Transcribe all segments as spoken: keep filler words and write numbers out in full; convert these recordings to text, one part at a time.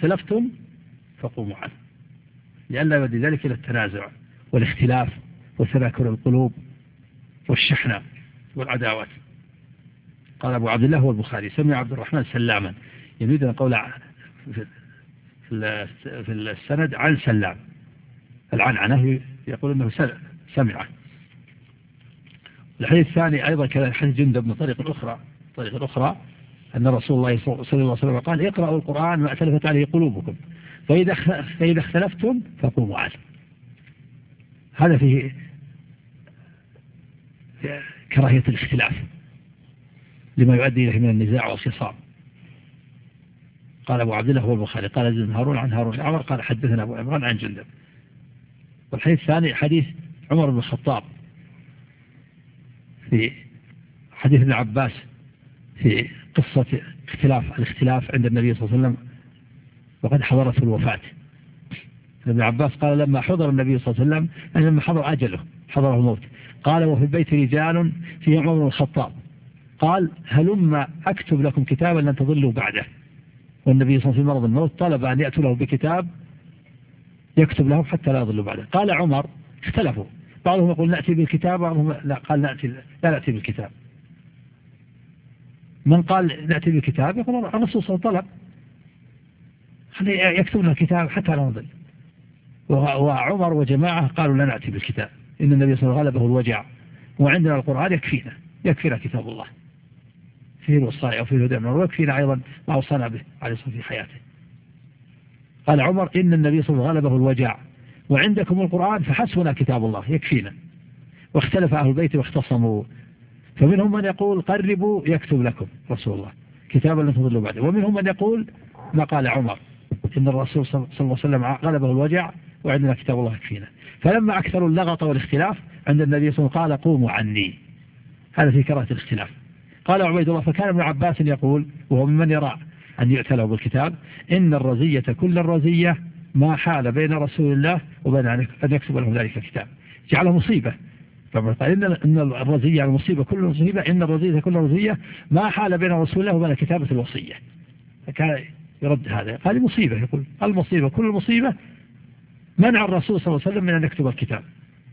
اختلفتم فقوموا عنه، لئلا يؤدي ذلك إلى التنازع والاختلاف وتناكر القلوب والشحنة والعداوات. قال أبو عبد الله هو البخاري سمع عبد الرحمن سلاما، يريد أن قول في السند عن سلام، العنعنة يقول أنه سمعه. الحديث الثاني أيضا كان حديث جندب من طريق أخرى طريق أخرى أن رسول الله صلى الله عليه وسلم قال اقرأوا القرآن ما اختلفت عليه قلوبكم فإذا فإذا اختلفتم فقوموا عنه. هذا فيه كراهية الاختلاف لما يؤدي إليه من النزاع والخصام. قال أبو عبد الله هو البخاري قال زيد بن هارون عن هارون الأعور قال حدثنا أبو عمران عن جندب. والحديث الثاني حديث عمر بن الخطاب في حديث ابن عباس في قصة اختلاف الاختلاف عند النبي صلى الله عليه وسلم وقد حضرته الوفاة. ابن عباس قال لما حضر النبي صلى الله عليه وسلم يعني لما حضر أجله حضره الموت قال وفي البيت رجال في عمر بن الخطاب قال هلما أكتب لكم كتابا لن تضلوا بعده. والنبي صلى الله عليه وسلم في مرض الموت طلب أن يأتوا له بكتاب يكتب لهم حتى لا يضلوا بعده. قال عمر اختلفوا، بعضهم يقول نأتي بالكتاب بعضهم لا قال نأتي لا نأتي بالكتاب. من قال نأتي بالكتاب يقول الرسول صلى الله عليه وسلم طلب يكتب لنا كتاب حتى لا نضل، وعمر وجماعة قالوا لا نأتي بالكتاب إن النبي صلى الله عليه وسلم غلبه الوجع وعندنا القرآن يكفينا يكفينا كتاب الله فيه الوصايا وفيه الهدى من الله ويكفينا أيضا ما وصانا به عليه الصلاة في حياته. قال عمر إن النبي صلى الله عليه وسلم غلبه الوجع وعندكم القرآن فحسبنا كتاب الله يكفينا. واختلف أهل البيت واختصموا، فمنهم من يقول قربوا يكتب لكم رسول الله كتابا لن تضلوا بعده، ومنهم من يقول ما قال عمر إن الرسول صلى الله عليه وسلم غلبه الوجع وعندنا كتاب الله يكفينا. فلما أكثروا اللغط والاختلاف عند النبي صلى الله عليه وسلم قال قوموا عني. هذا في كراهة الاختلاف. قال عبيد الله فكان ابن عباس يقول وهو ممن يرى أن يؤتى له بالكتاب إن الرزية كل الرزية ما حال بين رسول الله وبين أن يكتب لهم ذلك الكتاب، جعله مصيبة. فقال إن الرزية المصيبة كل مصيبة إن الرزية كل رزية ما حال بين رسول الله وبين كتابة الوصية. فكان يرد هذا قال مصيبة، يقول المصيبة كل مصيبة منع الرسول صلى الله عليه وسلم من أن يكتب الكتاب.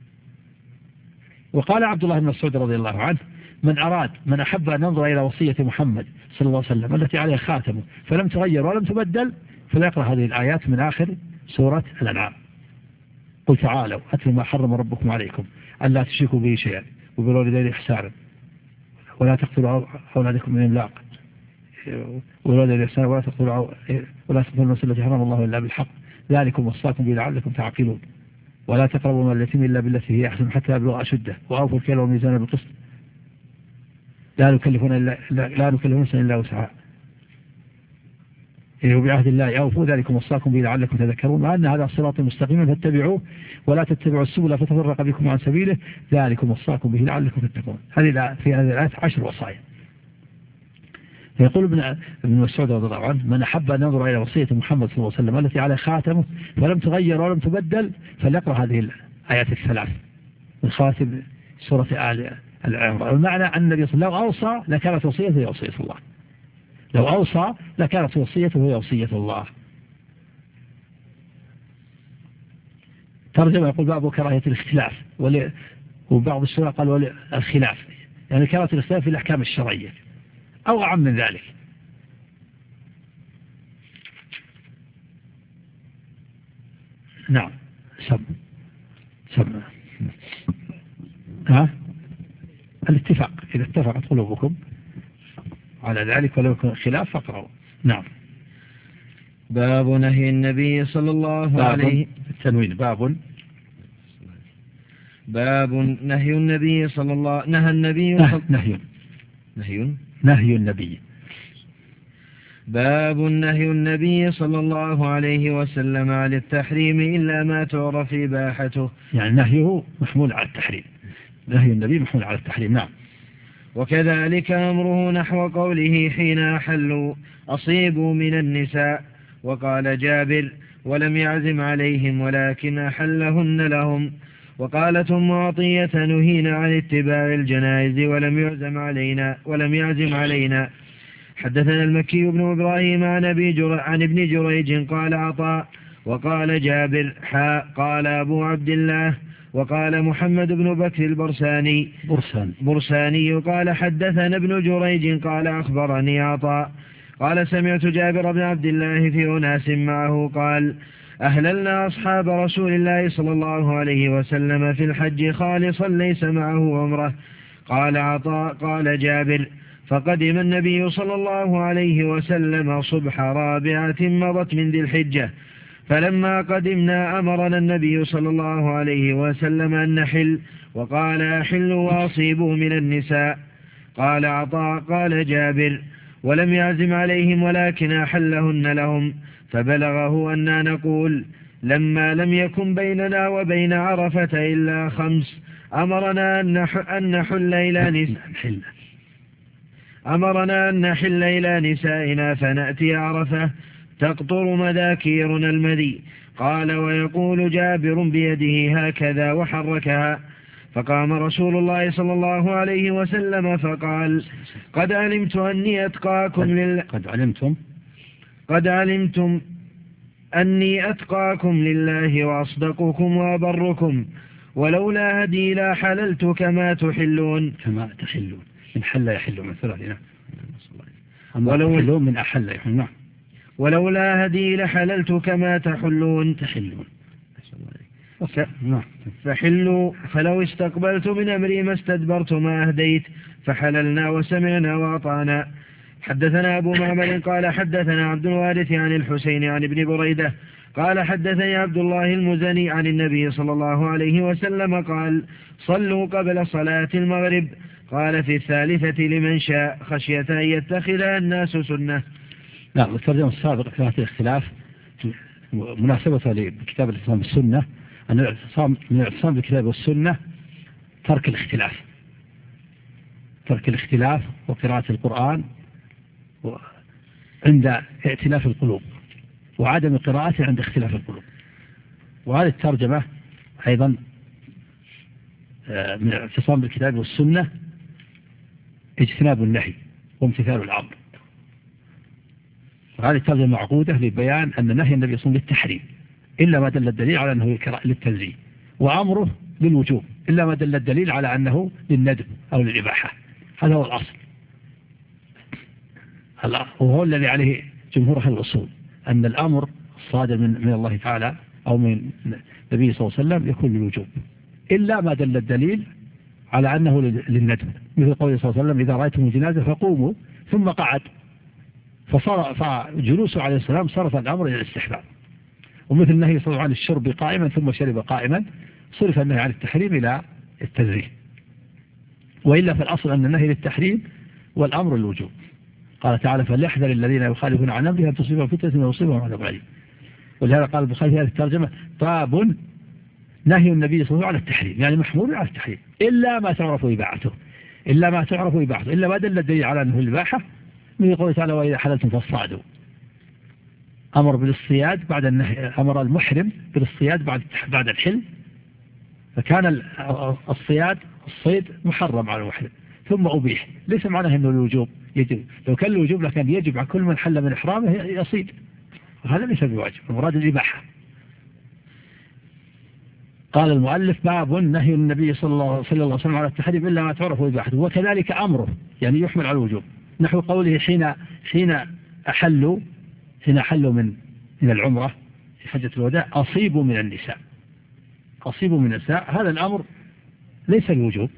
وقال عبد الله بن مسعود رضي الله عنه من أراد من أحب أن ينظر إلى وصية محمد صلى الله عليه وسلم التي عليها خاتمه فلم تغير ولم تبدل فليقرأ هذه الآيات من آخر سورة الأنعام. قل تعالوا أتلوا ما حرم ربكم عليكم ألا تشركوا به شيئا وبالوالدين إحسانا ولا تقتلوا أولادكم من إملاق والوالدين إحسانا ولا تقتلوا ولا تقتلوا النفس التي حرم الله إلا بالحق ذلكم وصاكم به لعلكم تعقلون ولا تقربوا مال اليتيم إلا بالتي هي أحسن حتى يبلغ أشده وأوفوا الكيل والميزان بالقسط لا نكلفون إلا لا نكلفون نفسا إلا وسعها وبعهد الله أوفوا ذلكم وصاكم به لعلكم تذكرون وأن هذا الصراط المستقيم فاتبعوه ولا تتبعوا السبل فتفرق بكم عن سبيله ذلكم وصاكم به لعلكم تتقون. هذه في هذه الآية عشر وصايا. فيقول ابن ابن مسعود رضي الله عنه من أحب أن ينظر إلى وصية محمد صلى الله عليه وسلم التي على خاتمه فلم تغير ولم تبدل فليقرأ هذه الآيات الثلاث من خواتم سورة آل العمران. المعنى أن النبي صلى الله عليه وسلم لو أوصى لكانت وصيته هي وصية الله، لو أوصى لكانت وصيته هي وصية الله. ترجمة يقول باب كراهية الاختلاف وبعض السورة قال الخلاف يعني كراهية الاختلاف في الأحكام الشرعية أو أعم من ذلك. نعم سم سم ها الاتفاق إذا اتفقت قلوبكم على ذلك ولو يكون خلاف فاقرأوا. نعم. باب نهي النبي صلى الله عليه التنوين باب باب نهي النبي صلى الله نهى النبي نهي نهي نهي نهي النبي باب نهي النبي صلى الله عليه وسلم عن التحريم إلا ما تعرف إباحته، يعني نهيه محمول على التحريم، نهي النبي محمول على التحريم. نعم. وكذلك أمره نحو قوله حين أحلوا أصيبوا من النساء وقال جابر ولم يعزم عليهم ولكن أحلهن لهم. وقالت أم عطية نهينا عن اتباع الجنائز ولم يعزم علينا ولم يعزم علينا حدثنا المكي بن إبراهيم عن, أبي جر... عن ابن جريج قال عطاء وقال جابر حاء قال أبو عبد الله وقال محمد بن بكر البرساني برسان برساني قال حدثنا ابن جريج قال أخبرني عطاء قال سمعت جابر بن عبد الله في أناس معه قال أهللنا أصحاب رسول الله صلى الله عليه وسلم في الحج خالصا ليس معه عمره. قال عطاء قال جابر فقدم النبي صلى الله عليه وسلم صبح رابعة مضت من ذي الحجة، فلما قدمنا أمرنا النبي صلى الله عليه وسلم أن نحل، وقال أحلوا وأصيبوا من النساء. قال عطاء قال جابر ولم يعزم عليهم ولكن أحلهن لهم، فبلغه أننا نقول لما لم يكن بيننا وبين عرفة إلا خمس أمرنا أن نحل إلى نساء أمرنا أن نحل إلى نسائنا فنأتي عرفة تقطر مذاكيرنا المذي. قال ويقول جابر بيده هكذا وحركها. فقام رسول الله صلى الله عليه وسلم فقال قد علمت أني أتقاكم لله قد علمتم قد علمتم أني أتقاكم لله وأصدقكم وأبركم، ولولا هدي لا حللت كما تحلون كما تحلون من حل يحل من ثلاثنا ولو تحلون من أحل يحل. نعم. ولولا هدي لحللت كما تحلون تحلون. نعم. فحلوا فلو استقبلت من أمري ما استدبرت ما أهديت، فحللنا وسمعنا وأطعنا. حدثنا أبو معمر قال حدثنا عبد الوارث عن الحسين عن ابن بريدة قال حدثني عبد الله المزني عن النبي صلى الله عليه وسلم قال صلوا قبل صلاة المغرب. قال في الثالثة لمن شاء خشية أن يتخذها الناس سنة. نعم. الترجمة السابقة في هذا الاختلاف مناسبة لكتاب الاعتصام بالسنة أن الاعتصام من الاعتصام بالكتاب والسنة ترك الاختلاف ترك الاختلاف وقراءة القرآن عند ائتلاف القلوب وعدم قراءته عند اختلاف القلوب. وهذه الترجمة أيضا من الاعتصام بالكتاب والسنة اجتناب النهي وامتثال الأمر. وهذه الترجمة معقودة لبيان أن نهي النبي صلى الله عليه وسلم للتحريم إلا ما دل الدليل على أنه للتنزيه، وأمره للوجوب إلا ما دل الدليل على أنه للندب أو للإباحة. هذا هو الأصل، وهو الذي عليه جمهور أهل الأصول أن الأمر الصادر من, من الله تعالى أو من النبي صلى الله عليه وسلم يكون للوجوب إلا ما دل الدليل على أنه للندب، مثل قوله صلى الله عليه وسلم إذا رأيتم الجنازة فقوموا ثم قعد، فصار فجلوسه عليه السلام صرف الأمر إلى الاستحباب. ومثل النهي صلى الله عليه وسلم عن الشرب قائما ثم شرب قائما صرف النهي عن التحريم إلى التنزيه، وإلا فالأصل أن النهي للتحريم والأمر للوجوب. قال تعالى فليحذر الذين يخالفون عن أمره أن تصيبهم فتنة ويصيبهم عذاب أليم. ولهذا قال البخاري في هذه الترجمة باب نهي النبي صلى الله عليه وسلم عن التحريم، يعني محمول على التحريم إلا ما تعرف إباحته إلا ما تعرف إباحته إلا ما دل الدليل على أنه الإباحة، من قوله تعالى وإذا حللتم فاصطادوا. أمر بالاصطياد بعد النهي، أمر المحرم بالاصطياد بعد بعد الحل، فكان الصياد الصيد محرم على المحرم ثم أبيح، ليس معناه أنه الوجوب يجب، لو كان الوجوب لكان يجب على كل من حل من إحرامه يصيد، وهذا ليس بواجب، المراد الإباحة. قال المؤلف باب نهي النبي صلى الله عليه وسلم على التحريم إلا ما تعرف إباحته، وكذلك أمره يعني يحمل على الوجوب، نحو قوله حين حين أحلوا حين أحلوا من من العمرة في حجة الوداع أصيبوا من النساء أصيبوا من النساء، هذا الأمر ليس الوجوب،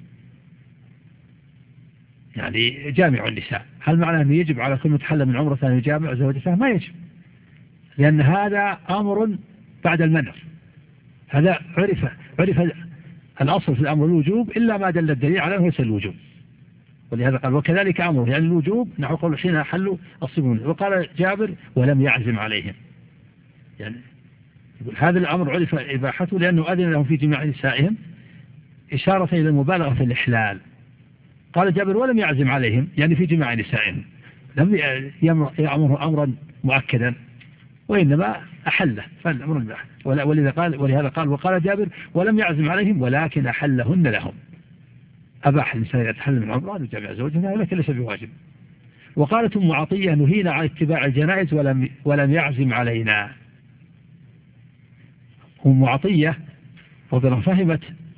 يعني جامع النساء. هل معناه أنه يجب على كل متحلل من عمرة أن يجامع زوجته؟ ما يجب، لأن هذا أمر بعد المنع، هذا عرف عرف الأصل في الأمر الوجوب إلا ما دل الدليل على أنه ليس الوجوب. ولهذا قال وكذلك أمره يعني الوجوب نحو قول حين أحلوا أصيبوا منه. وقال جابر ولم يعزم عليهم، يعني هذا الأمر عرف إباحته لأنه أذن لهم في جماع نسائهم إشارة إلى المبالغة في الإحلال. قال جابر ولم يعزم عليهم يعني في جماع نسائهم، لم يأمره أمرا مؤكدا وإنما أحله فالأمر الباحة. ولذا قال ولهذا قال وقال جابر ولم يعزم عليهم ولكن أحلهن لهم، أباح الإنسان يتحلل من عمره ويجامع زوجها ولكن ليس بواجب. وقالت أم عطية نهينا عن اتباع الجنائز ولم, ولم يعزم علينا. أم عطية رضي الله فهمت